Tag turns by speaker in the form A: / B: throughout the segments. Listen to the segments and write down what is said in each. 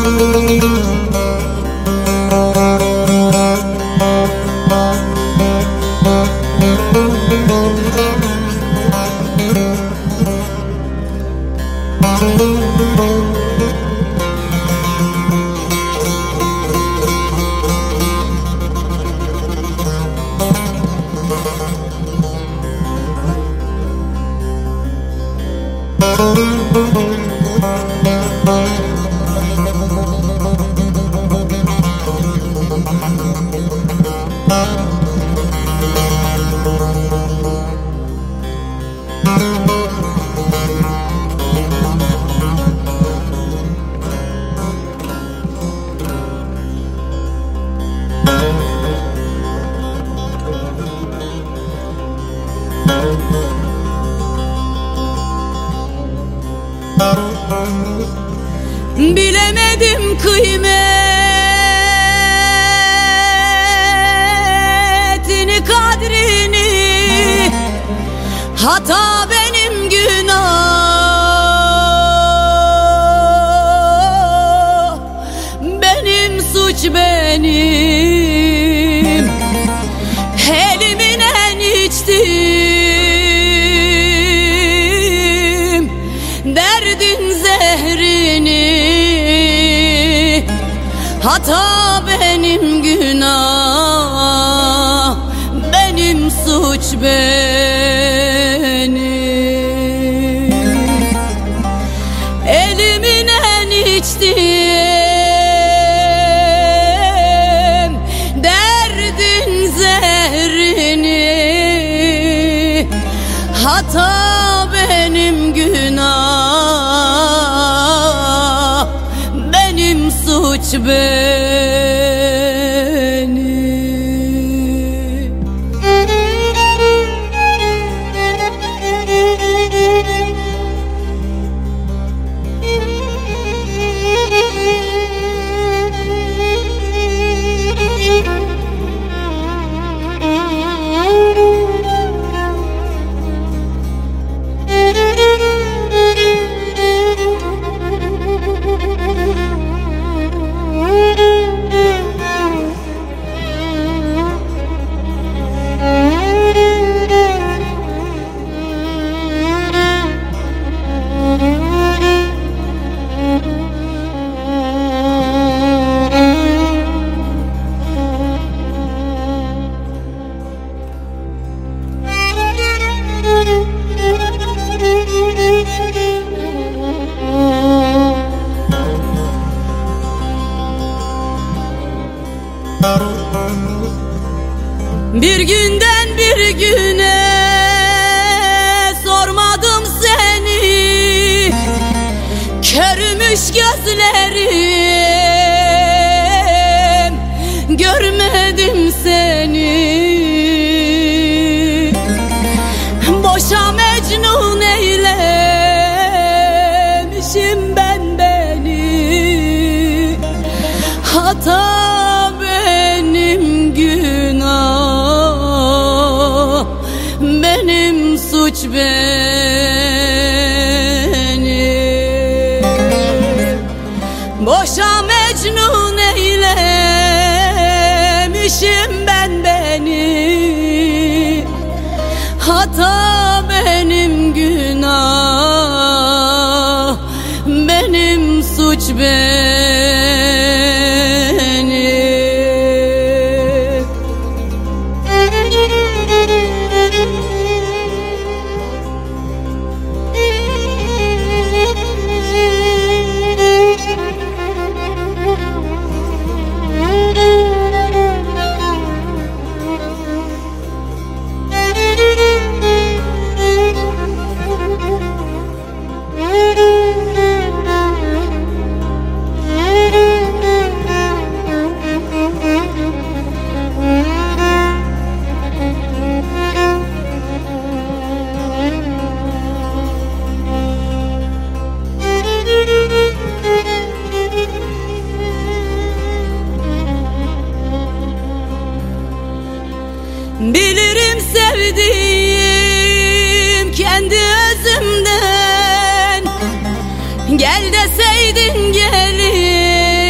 A: Bilemedim kıymetini, kadrini. Hata benim, günah benim, suç benim. Elimin en içtim derdin zehrini. Hata benim, günah benim, suç benim. Elimin en içtim derdin zehrini. Hata benim, günah benim, suç benim. Bir günden bir güne sormadım seni, körmüş gözlerim, görmedim seni. Boşa mecnun eylemişim ben beni. Hata benim, günah benim, suç benim. Boşa mecnun eylemişim ben beni. Hata benim, günah benim, suç benim. Bilirim sevdiğim kendi özümden. Gel deseydin gelir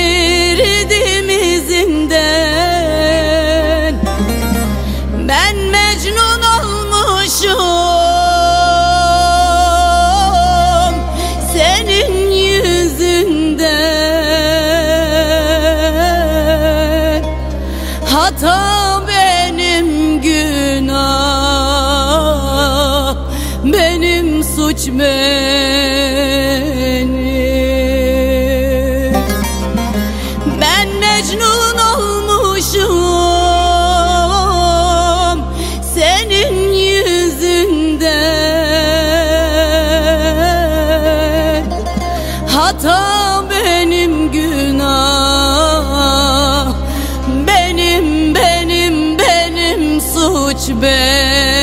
A: hata benim, günah benim, suç benim. Ben Mecnun olmuşum senin yüzünden, hata benim, günah benim, benim, benim, suç benim.